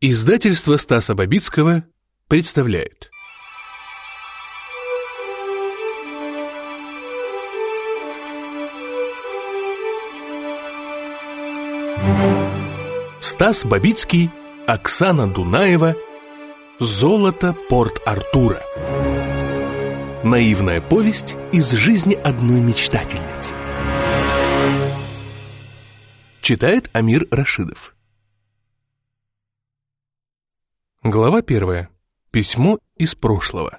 Издательство Стаса Бабицкого представляет. Стас Бабицкий, Оксана Дунаева. Золото Порт-Артура. Наивная повесть из жизни одной мечтательницы. Читает Амир Рашидов. Глава 1. Письмо из прошлого.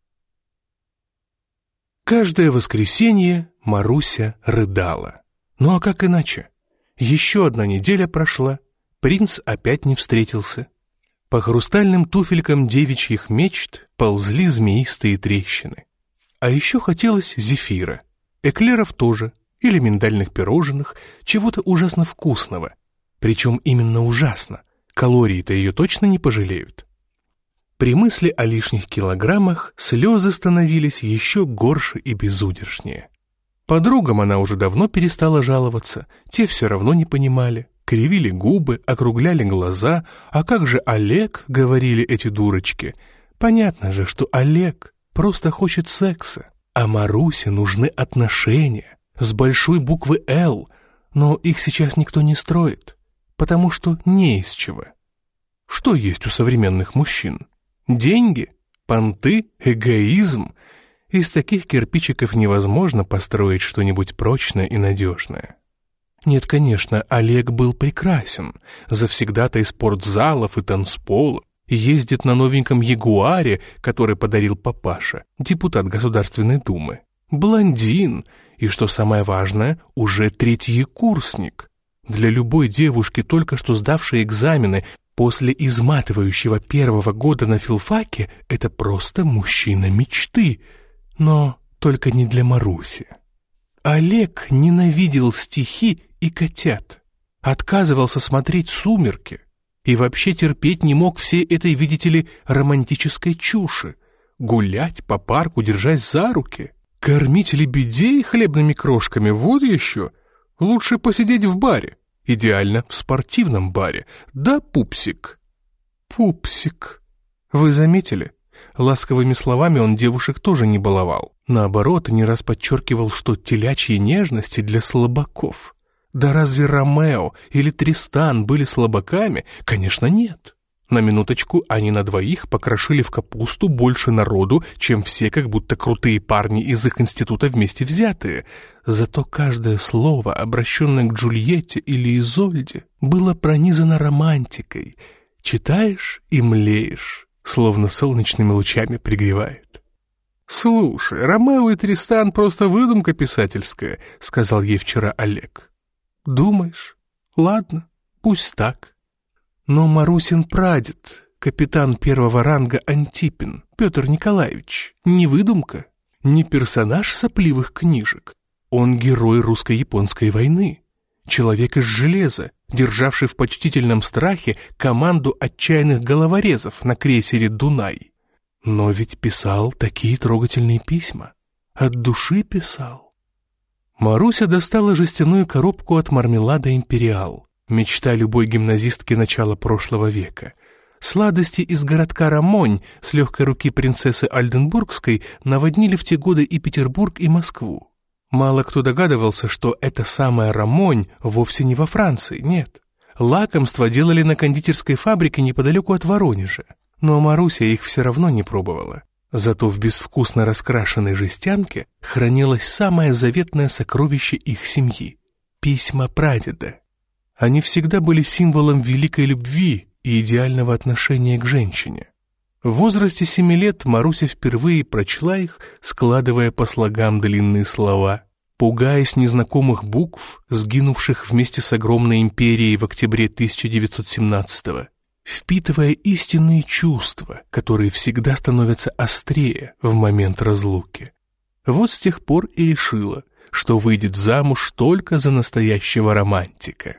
Каждое воскресенье Маруся рыдала. Ну а как иначе? Еще одна неделя прошла, принц опять не встретился. По хрустальным туфелькам девичьих мечт ползли змеистые трещины. А еще хотелось зефира, эклеров тоже, или миндальных пирожных, чего-то ужасно вкусного. Причем именно ужасно. Калории-то ее точно не пожалеют. При мысли о лишних килограммах слезы становились еще горше и безудержнее. Подругам она уже давно перестала жаловаться, те все равно не понимали, кривили губы, округляли глаза. А как же Олег, говорили эти дурочки. Понятно же, что Олег просто хочет секса, а Марусе нужны отношения с большой буквы «Л», но их сейчас никто не строит. Потому что не из чего. Что есть у современных мужчин? Деньги, понты, эгоизм. Из таких кирпичиков невозможно построить что-нибудь прочное и надежное. Нет, конечно, Олег был прекрасен. Завсегдатай спортзалов и танцполов. Ездит на новеньком Ягуаре, который подарил папаша, депутат Государственной Думы. Блондин. И, что самое важное, уже третьекурсник. Для любой девушки, только что сдавшей экзамены после изматывающего первого года на филфаке, это просто мужчина мечты. Но только не для Маруси. Олег ненавидел стихи и котят, отказывался смотреть «Сумерки» и вообще терпеть не мог всей этой, видите ли, романтической чуши. Гулять по парку, держась за руки, кормить лебедей хлебными крошками, вот еще. Лучше посидеть в баре, идеально в спортивном баре. Да, пупсик? Пупсик. Вы заметили? Ласковыми словами он девушек тоже не баловал. Наоборот, не раз подчеркивал, что телячьи нежности для слабаков. Да разве Ромео или Тристан были слабаками? Конечно, нет. На минуточку, они на двоих покрошили в капусту больше народу, чем все как будто крутые парни из их института вместе взятые. Зато каждое слово, обращенное к Джульетте или Изольде, было пронизано романтикой. Читаешь и млеешь, словно солнечными лучами пригревает. «Слушай, Ромео и Тристан просто выдумка писательская», — сказал ей вчера Олег. «Думаешь? Ладно, пусть так. Но Марусин прадед, капитан первого ранга Антипин, Петр Николаевич, не выдумка, не персонаж сопливых книжек. Он герой русско-японской войны, человек из железа, державший в почтительном страхе команду отчаянных головорезов на крейсере «Дунай». Но ведь писал такие трогательные письма, от души писал. Маруся достала жестяную коробку от мармелада «Империал». Мечта любой гимназистки начала прошлого века. Сладости из городка Рамонь с легкой руки принцессы Альденбургской наводнили в те годы и Петербург, и Москву. Мало кто догадывался, что эта самая Рамонь вовсе не во Франции, нет. Лакомства делали на кондитерской фабрике неподалеку от Воронежа. Но Маруся их все равно не пробовала. Зато в безвкусно раскрашенной жестянке хранилось самое заветное сокровище их семьи — письма прадеда. Они всегда были символом великой любви и идеального отношения к женщине. В возрасте 7 лет Маруся впервые прочла их, складывая по слогам длинные слова, пугаясь незнакомых букв, сгинувших вместе с огромной империей в октябре 1917-го, впитывая истинные чувства, которые всегда становятся острее в момент разлуки. Вот с тех пор и решила, что выйдет замуж только за настоящего романтика.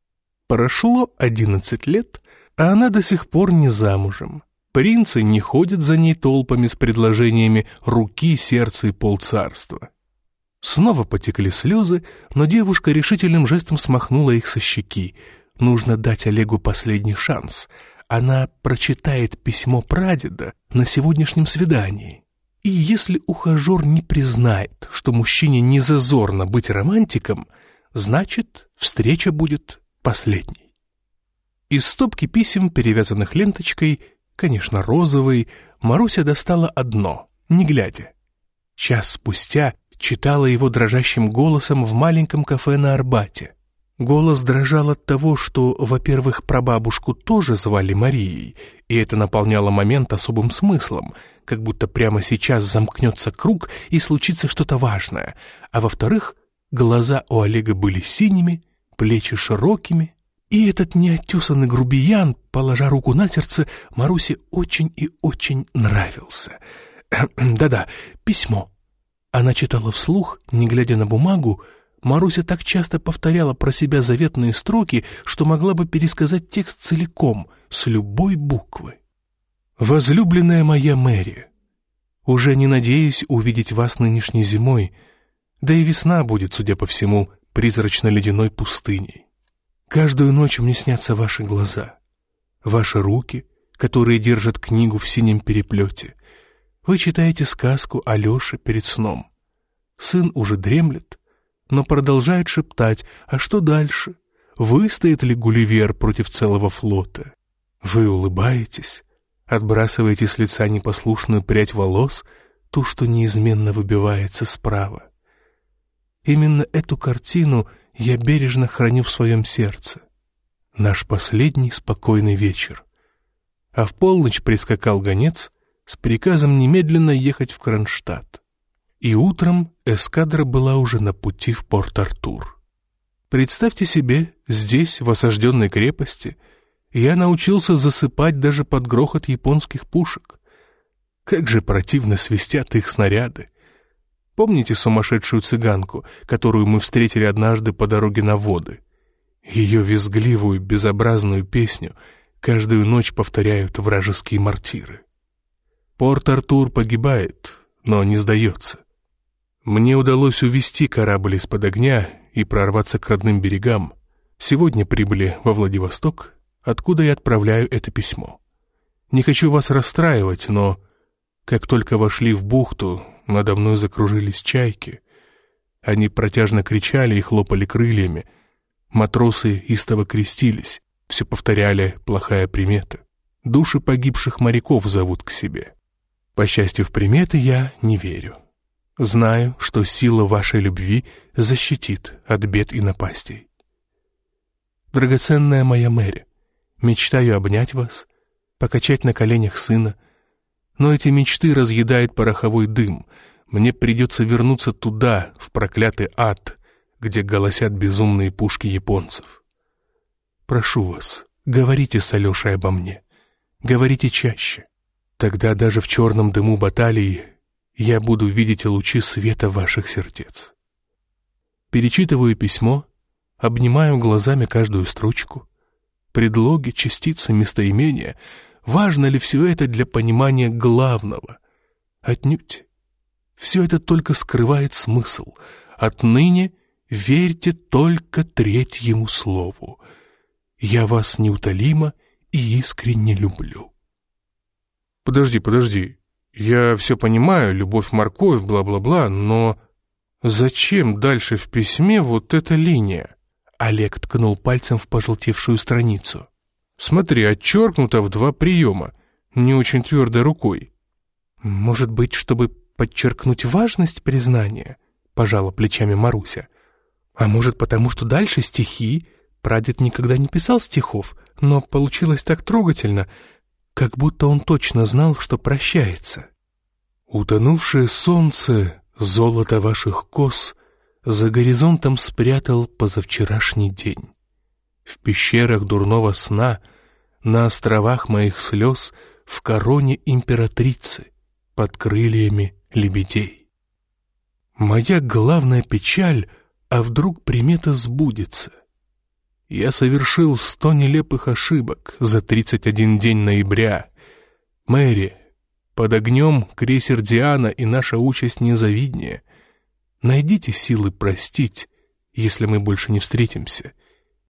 Прошло 11 лет, а она до сих пор не замужем. Принцы не ходят за ней толпами с предложениями руки, сердца и полцарства. Снова потекли слезы, но девушка решительным жестом смахнула их со щеки. Нужно дать Олегу последний шанс. она прочитает письмо прадеда на сегодняшнем свидании. И если ухажер не признает, что мужчине не зазорно быть романтиком, значит, встреча будет последней. Из стопки писем, перевязанных ленточкой, конечно, розовой, Маруся достала одно, не глядя. Час спустя читала его дрожащим голосом в маленьком кафе на Арбате. Голос дрожал от того, что, во-первых, прабабушку тоже звали Марией, и это наполняло момент особым смыслом, как будто прямо сейчас замкнется круг и случится что-то важное, а во-вторых, глаза у Олега были синими, плечи широкими, и этот неотесанный грубиян, положа руку на сердце, Марусе очень и очень нравился. Да-да, письмо. Она читала вслух, не глядя на бумагу. Маруся так часто повторяла про себя заветные строки, что могла бы пересказать текст целиком, с любой буквы. «Возлюбленная моя Мэри, уже не надеюсь увидеть вас нынешней зимой, да и весна будет, судя по всему, призрачно-ледяной пустыней. Каждую ночь мне снятся ваши глаза, ваши руки, которые держат книгу в синем переплете. Вы читаете сказку Алёше перед сном. Сын уже дремлет, но продолжает шептать: а что дальше? Выстоит ли Гулливер против целого флота? Вы улыбаетесь, отбрасываете с лица непослушную прядь волос, ту, что неизменно выбивается справа. Именно эту картину я бережно храню в своем сердце. Наш последний спокойный вечер. А в полночь прискакал гонец с приказом немедленно ехать в Кронштадт. И утром эскадра была уже на пути в Порт-Артур. Представьте себе, здесь, в осажденной крепости, я научился засыпать даже под грохот японских пушек. Как же противно свистят их снаряды. Помните сумасшедшую цыганку, которую мы встретили однажды по дороге на воды? Ее визгливую, безобразную песню каждую ночь повторяют вражеские мортиры. Порт-Артур погибает, но не сдается. Мне удалось увести корабль из-под огня и прорваться к родным берегам. Сегодня прибыли во Владивосток, откуда я отправляю это письмо. Не хочу вас расстраивать, но как только вошли в бухту, надо мной закружились чайки. Они протяжно кричали и хлопали крыльями. Матросы истово крестились, все повторяли: плохая примета. Души погибших моряков зовут к себе. По счастью, в приметы я не верю. Знаю, что сила вашей любви защитит от бед и напастей. Драгоценная моя Мэри, мечтаю обнять вас, покачать на коленях сына, но эти мечты разъедает пороховой дым. Мне придется вернуться туда, в проклятый ад, где голосят безумные пушки японцев. Прошу вас, говорите с Алешей обо мне, говорите чаще. Тогда даже в черном дыму баталии я буду видеть лучи света ваших сердец. Перечитываю письмо, обнимаю глазами каждую строчку. Предлоги, частицы, местоимения. Важно ли все это для понимания главного? Отнюдь. Все это только скрывает смысл. Отныне верьте только третьему слову. Я вас неутолимо и искренне люблю. Подожди. Я все понимаю, любовь-морковь, бла-бла-бла, но зачем дальше в письме вот эта линия? Олег ткнул пальцем в пожелтевшую страницу. Смотри, отчеркнуто в 2 приема, не очень твердой рукой. Может быть, чтобы подчеркнуть важность признания, пожала плечами Маруся. А может, потому что дальше стихи? Прадед никогда не писал стихов, но получилось так трогательно, как будто он точно знал, что прощается. Утонувшее солнце, золото ваших кос, за горизонтом спрятал позавчерашний день. В пещерах дурного сна, на островах моих слез, в короне императрицы, под крыльями лебедей. Моя главная печаль, а вдруг примета сбудется? Я совершил 100 нелепых ошибок за 31 день ноября. Мэри, под огнем крейсер «Диана» и наша участь незавиднее. Найдите силы простить, если мы больше не встретимся.